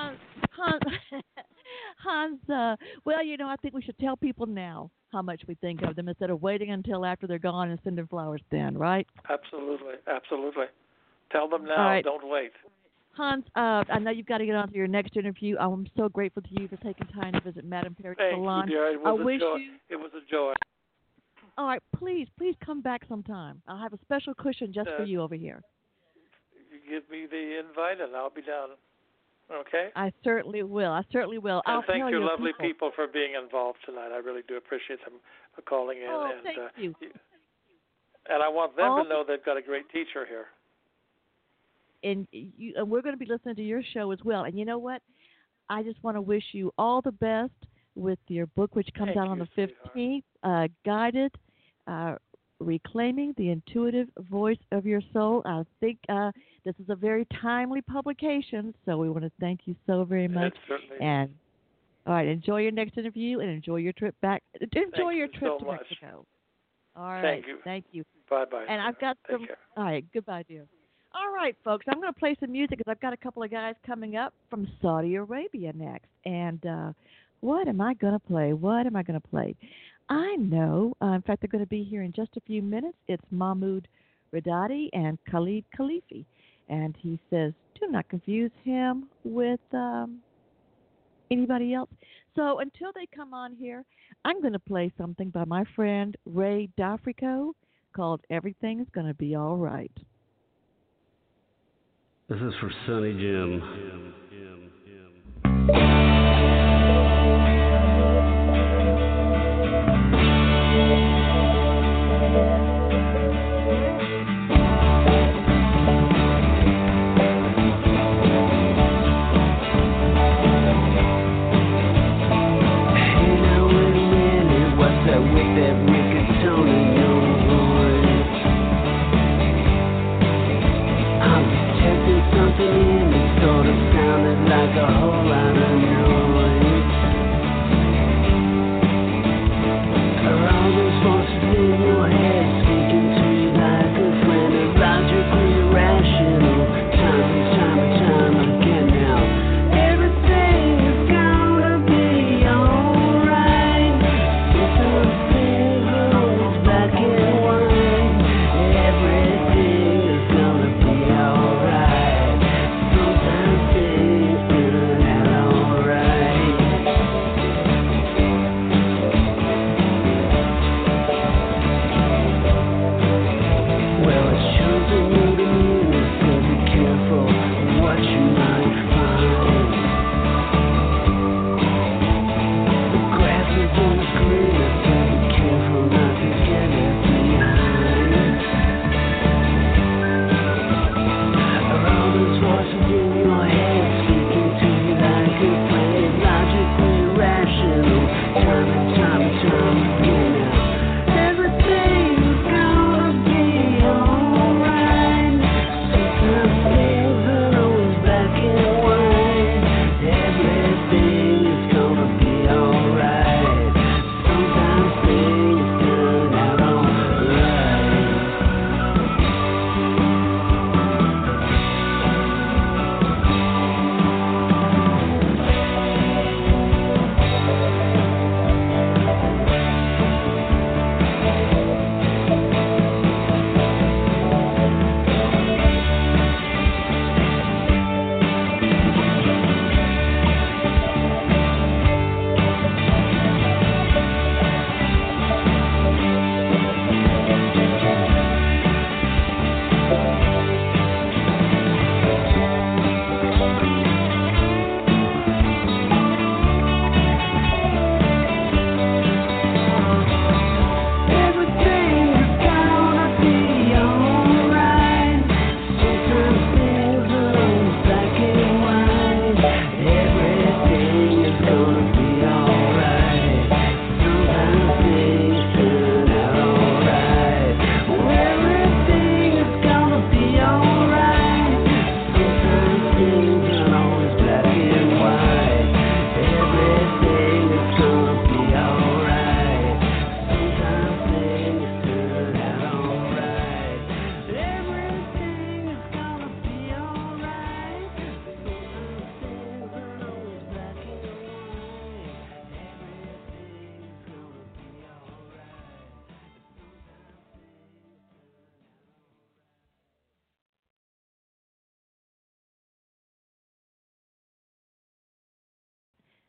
Hans, well, you know, I think we should tell people now how much we think of them instead of waiting until after they're gone and sending flowers then, right? Absolutely. Tell them now. Right. Don't wait. Hans, I know you've got to get on to your next interview. I'm so grateful to you for taking time to visit Madame Perry Salon. Thank you, dear. It was a joy. All right, please come back sometime. I'll have a special cushion just for you over here. You give me the invite, and I'll be down. Okay? I certainly will. And I'll thank tell you, your lovely people, for being involved tonight. I really do appreciate them calling in. Oh, and, thank you. And I want them to know they've got a great teacher here. And we're going to be listening to your show as well. And you know what? I just want to wish you all the best with your book, which comes out on the 15th, Guided, Reclaiming the Intuitive Voice of Your Soul. I think this is a very timely publication, so we want to thank you so very much. And all right, enjoy your next interview and enjoy your trip back. Enjoy your trip to Mexico. All right, thank you. Bye-bye. And I've got some. All right, goodbye, dear. All right, folks, I'm going to play some music because I've got a couple of guys coming up from Saudi Arabia next. And what am I going to play? I know. In fact, they're going to be here in just a few minutes. It's Mahmoud Radadi and Khalid Khalifi. And he says, do not confuse him with anybody else. So until they come on here, I'm going to play something by my friend Ray D'Africo called Everything's Gonna Be All Right. This is for Sonny Jim. Something in it sort of sounded like a whole lot of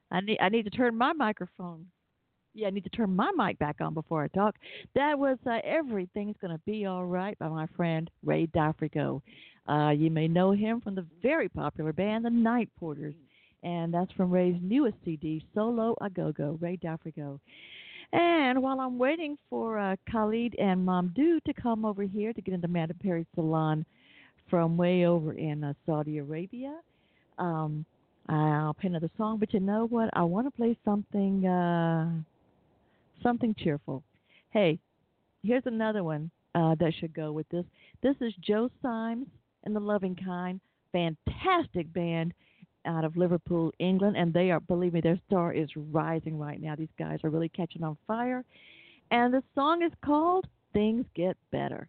I need to turn my microphone. Yeah, I need to turn my mic back on before I talk. That was Everything's Gonna Be All Right by my friend Ray Dafrigo. You may know him from the very popular band The Night Porters, and that's from Ray's newest CD, Solo A Go Go, Ray Dafrigo. And while I'm waiting for Khalid and Mamdou to come over here to get into Madame Perry's salon from way over in Saudi Arabia, um, I'll play another song. But you know what? I want to play something cheerful. Hey, here's another one that should go with this. This is Joe Symes and the Loving Kind, fantastic band out of Liverpool, England, and they are, believe me, their star is rising right now. These guys are really catching on fire, and the song is called Things Get Better.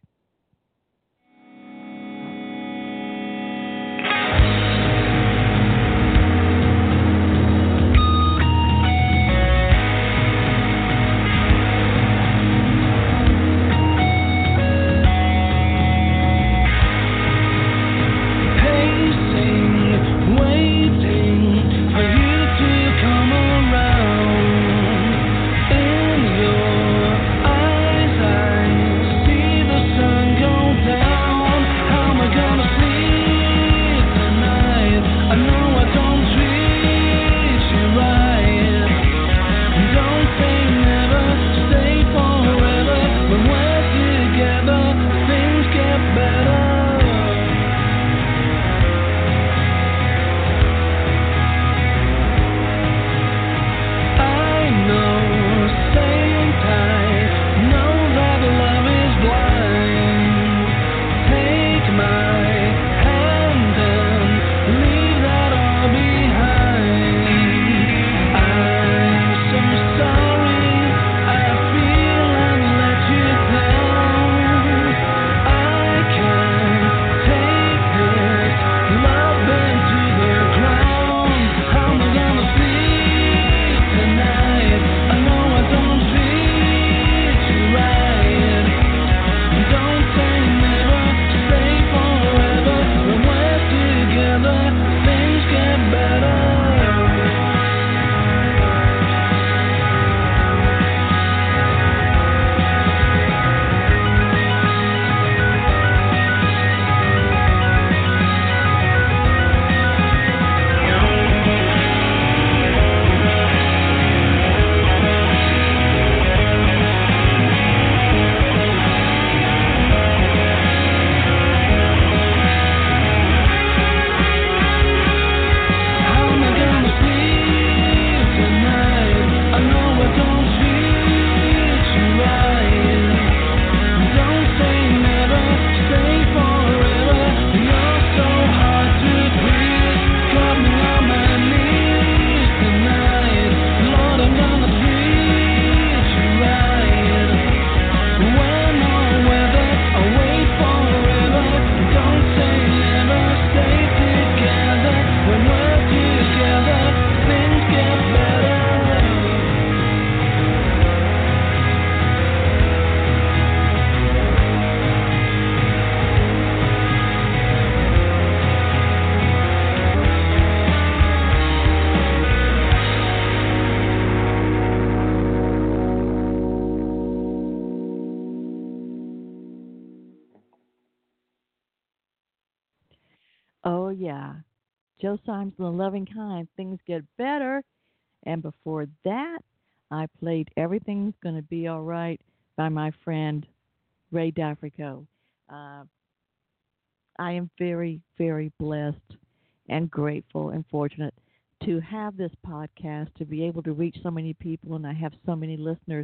Oh, yeah. Joe Symes and the Loving Kind, Things Get Better. And before that, I played Everything's Gonna Be All Right by my friend Ray Dafrico. Uh, I am very, very blessed and grateful and fortunate to have this podcast, to be able to reach so many people, and I have so many listeners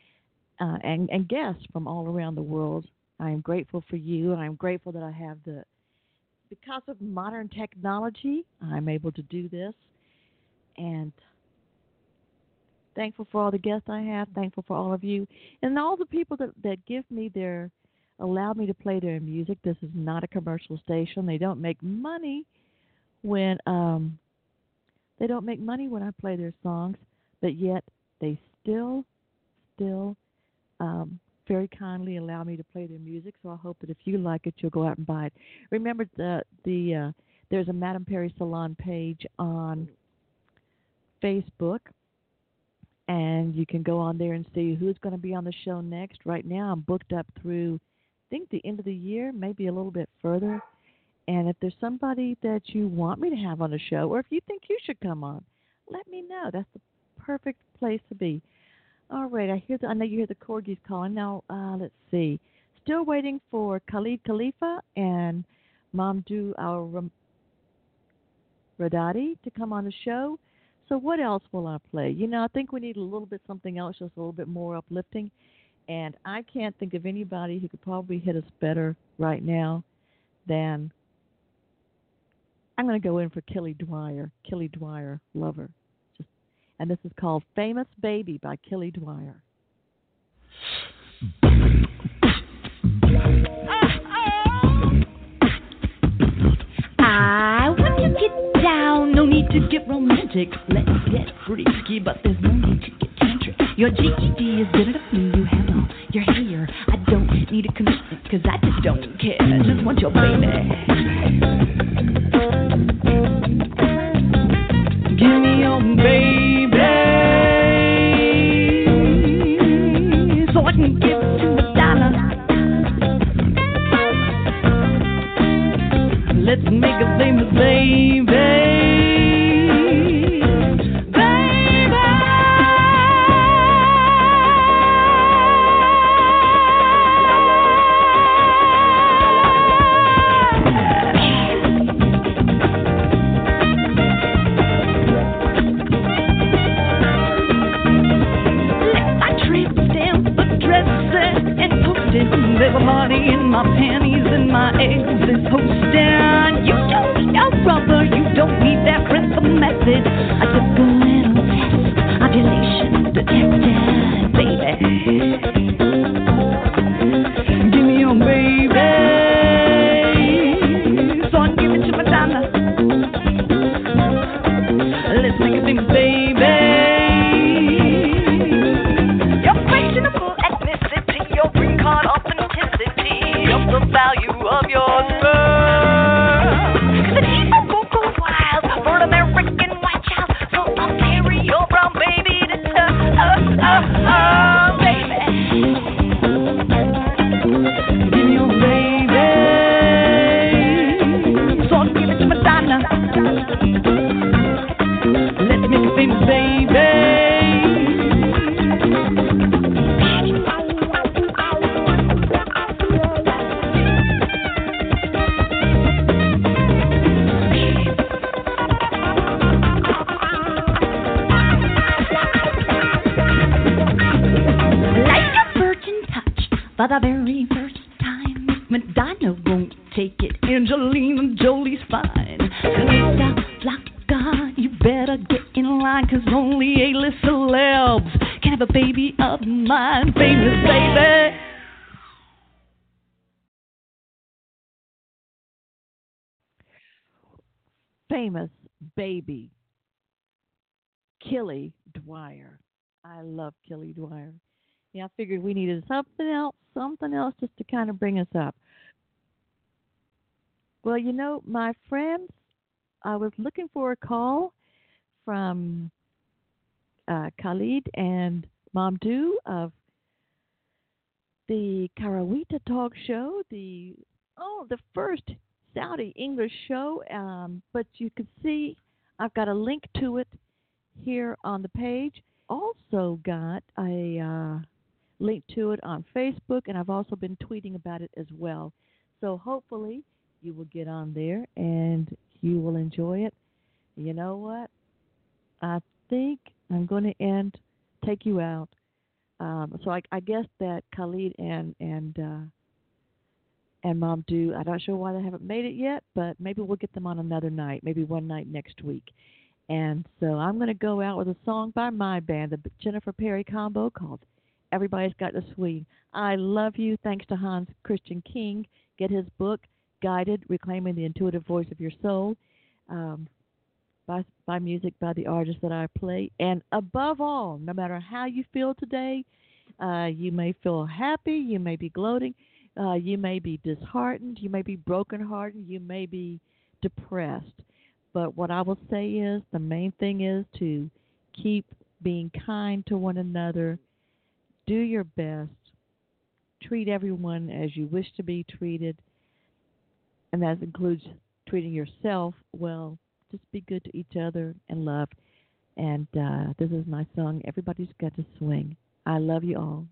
and guests from all around the world. I am grateful for you, and I'm grateful that I have because of modern technology, I'm able to do this, and thankful for all the guests I have, thankful for all of you, and all the people that give me allow me to play their music. This is not a commercial station. They don't make money when I play their songs, but yet they still very kindly allow me to play their music. So I hope that if you like it, you'll go out and buy it. Remember, there's a Madame Perry Salon page on Facebook, and you can go on there and see who's going to be on the show next. Right now, I'm booked up through, I think, the end of the year, maybe a little bit further. And if there's somebody that you want me to have on the show, or if you think you should come on, let me know. That's the perfect place to be. All right, I know you hear the corgis calling. Now, let's see. Still waiting for Khalid Khalifa and Mamdouh Al-Radadi to come on the show. So what else will I play? I think we need a little bit something else, just a little bit more uplifting. And I can't think of anybody who could probably hit us better right now than I'm going to go in for Kelly Dwyer, Lover. And this is called Famous Baby by Kelly Dwyer. I want to get down, no need to get romantic. Let's get freaky, but there's no need to get tantric. Your GED is good enough when you have all your hair. I don't need a commitment, cause I just don't care. I just want your baby. Give me your baby, so I can give it to a dollar. Let's make a famous baby. There's a money in my panties and my eggs is hosting. You don't need no brother, you don't need that principal method. I took a little test, ovulation detected, baby. Give me your baby, son, give it to Madonna. Let's make a famous baby. Your questionable ethnicity, your green card authenticity of the value of your sperm. The people go wild for an American white child, so I'll carry your brown baby to baby. Give me your baby, so I'll give it to Madonna. Let's make a famous baby. For the very first time, if Madonna won't take it, Angelina Jolie's fine. Lisa Flocka, you better get in line, cause only A-list celebs can have a baby of mine. Famous baby. Famous Baby, Kelly Dwyer. I love Kelly Dwyer. Yeah, I figured we needed something else just to kind of bring us up. Well, my friends, I was looking for a call from Khalid and Mamdouh of the Karawita Talk Show, the first Saudi English show. But you can see I've got a link to it here on the page. Also got a link to it on Facebook, and I've also been tweeting about it as well. So hopefully you will get on there and you will enjoy it. You know what? I think I'm going to take you out. So I guess that Khalid and Mamdouh, I'm not sure why they haven't made it yet, but maybe we'll get them on another night, maybe one night next week. And so I'm going to go out with a song by my band, the Jennifer Perry Combo, called Everybody's Got to Swing. I love you. Thanks to Hans Christian King. Get his book, Guided, Reclaiming the Intuitive Voice of Your Soul, by music by the artists that I play. And above all, no matter how you feel today, you may feel happy, you may be gloating, you may be disheartened, you may be brokenhearted, you may be depressed. But what I will say is the main thing is to keep being kind to one another. Do your best. Treat everyone as you wish to be treated. And that includes treating yourself well. Just be good to each other and love. And this is my song, Everybody's Got to Swing. I love you all.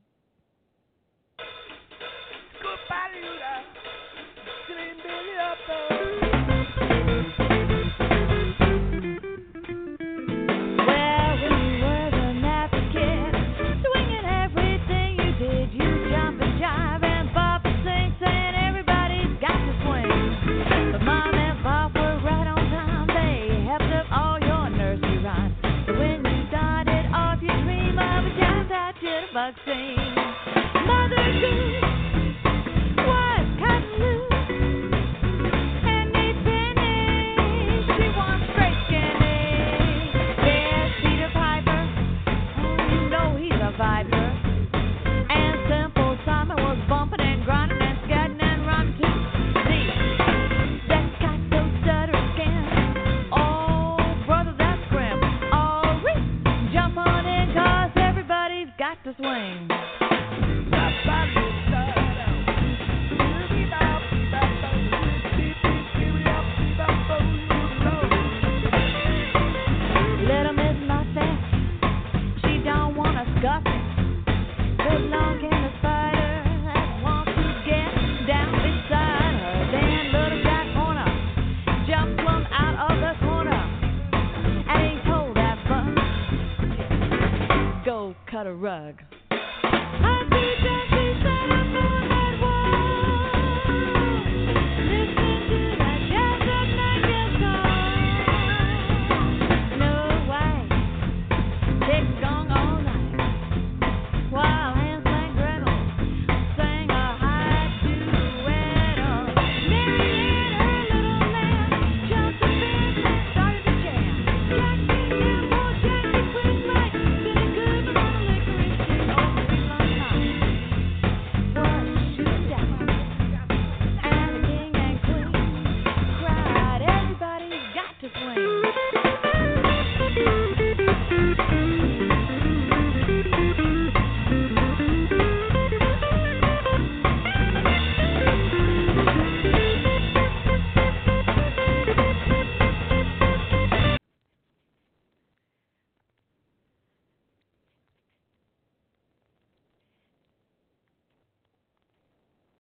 Cut a rug.